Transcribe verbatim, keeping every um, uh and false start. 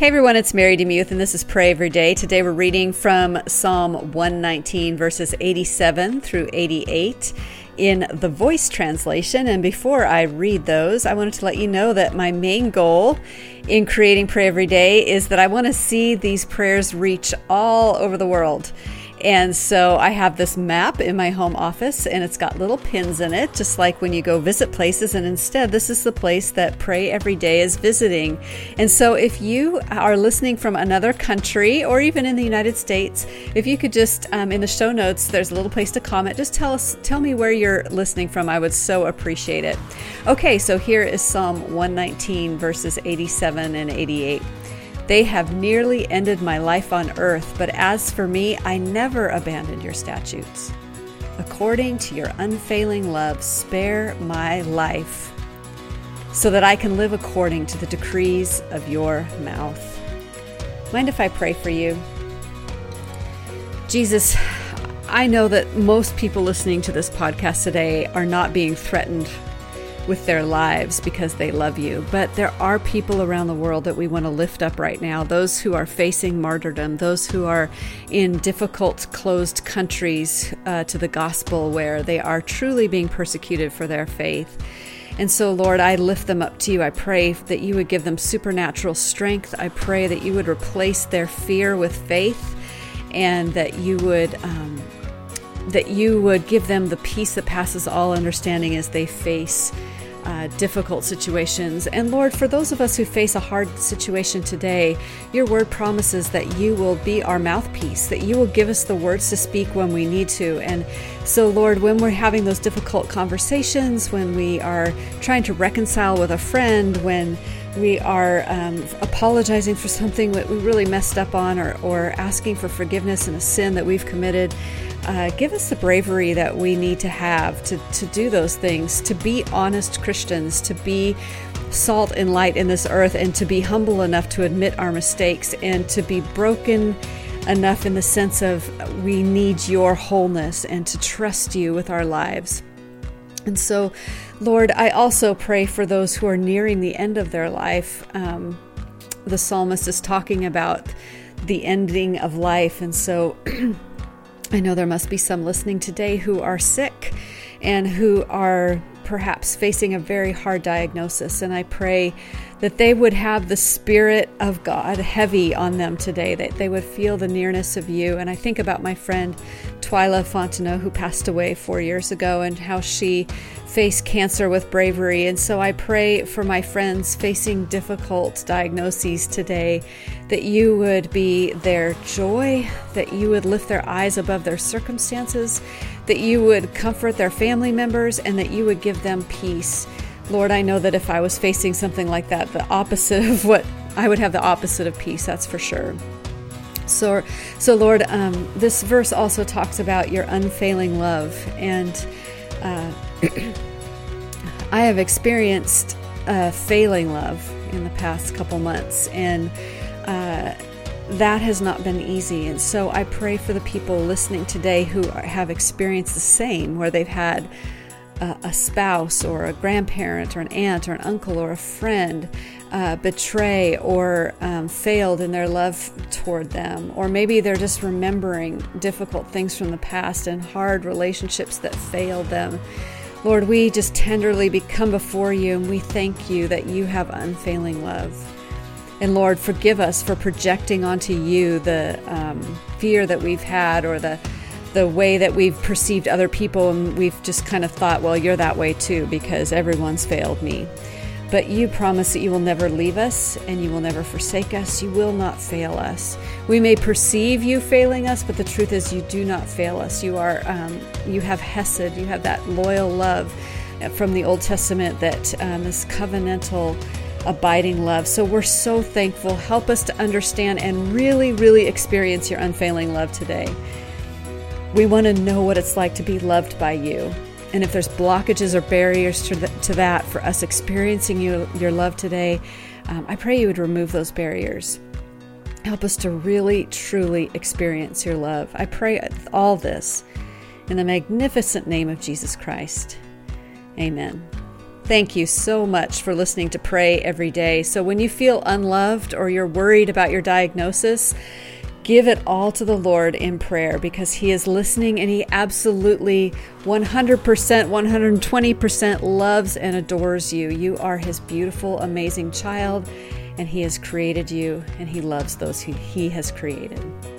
Hey everyone, it's Mary DeMuth, and this is Pray Every Day. Today we're reading from Psalm one nineteen, verses eighty-seven through eighty-eight in the Voice translation. And before I read those, I wanted to let you know that my main goal in creating Pray Every Day is that I want to see these prayers reach all over the world. And so I have this map in my home office, and it's got little pins in it, just like when you go visit places. And instead, this is the place that Pray Every Day is visiting. And so if you are listening from another country or even in the United States, if you could just, um, in the show notes, there's a little place to comment. Just tell us, tell me where you're listening from. I would so appreciate it. Okay, so here is Psalm one nineteen, verses eighty-seven and eighty-eight. They have nearly ended my life on earth, but as for me, I never abandoned your statutes. According to your unfailing love, spare my life, so that I can live according to the decrees of your mouth. Mind if I pray for you? Jesus, I know that most people listening to this podcast today are not being threatened with their lives because they love you. But there are people around the world that we want to lift up right now. Those who are facing martyrdom, those who are in difficult, closed countries uh, to the gospel where they are truly being persecuted for their faith. And so, Lord, I lift them up to you. I pray that you would give them supernatural strength. I pray that you would replace their fear with faith, and that you would um, that you would give them the peace that passes all understanding as they face Uh, difficult situations. And Lord, for those of us who face a hard situation today, your word promises that you will be our mouthpiece, that you will give us the words to speak when we need to. And so, Lord, when we're having those difficult conversations, when we are trying to reconcile with a friend, when we are um, apologizing for something that we really messed up on, or, or asking for forgiveness in a sin that we've committed, Uh, give us the bravery that we need to have to, to do those things, to be honest Christians, to be salt and light in this earth, and to be humble enough to admit our mistakes, and to be broken enough in the sense of we need your wholeness, and to trust you with our lives. And so, Lord, I also pray for those who are nearing the end of their life. Um, the psalmist is talking about the ending of life, and so I know there must be some listening today who are sick and who are perhaps facing a very hard diagnosis. And I pray that they would have the Spirit of God heavy on them today, that they would feel the nearness of you. And I think about my friend Twyla Fontenot, who passed away four years ago, and how she faced cancer with bravery. And so I pray for my friends facing difficult diagnoses today, that you would be their joy, that you would lift their eyes above their circumstances, that you would comfort their family members, and that you would give them peace. Lord, I know that if I was facing something like that, the opposite of what I would have, the opposite of peace, that's for sure. So, so Lord, um, this verse also talks about your unfailing love. And uh, I have experienced uh, failing love in the past couple months, and uh, that has not been easy. And so I pray for the people listening today who are, have experienced the same, where they've had a, a spouse or a grandparent or an aunt or an uncle or a friend uh, betray or um, failed in their love toward them. Or maybe they're just remembering difficult things from the past and hard relationships that failed them. Lord, we just tenderly come before you, and we thank you that you have unfailing love. And Lord, forgive us for projecting onto you the um, fear that we've had, or the the way that we've perceived other people, and we've just kind of thought, well, you're that way too, because everyone's failed me. But you promise that you will never leave us, and you will never forsake us. You will not fail us. We may perceive you failing us, but the truth is you do not fail us. You are, um, you have hesed, you have that loyal love from the Old Testament, that um, this covenantal, abiding love. So we're so thankful. Help us to understand and really, really experience your unfailing love today. We want to know what it's like to be loved by you. And if there's blockages or barriers to, the, to that for us experiencing you, your love today, um, I pray you would remove those barriers. Help us to really, truly experience your love. I pray all this in the magnificent name of Jesus Christ. Amen. Thank you so much for listening to Pray Every Day. So when you feel unloved or you're worried about your diagnosis, give it all to the Lord in prayer, because He is listening and He absolutely one hundred percent, one hundred twenty percent loves and adores you. You are His beautiful, amazing child, and He has created you, and He loves those who He has created.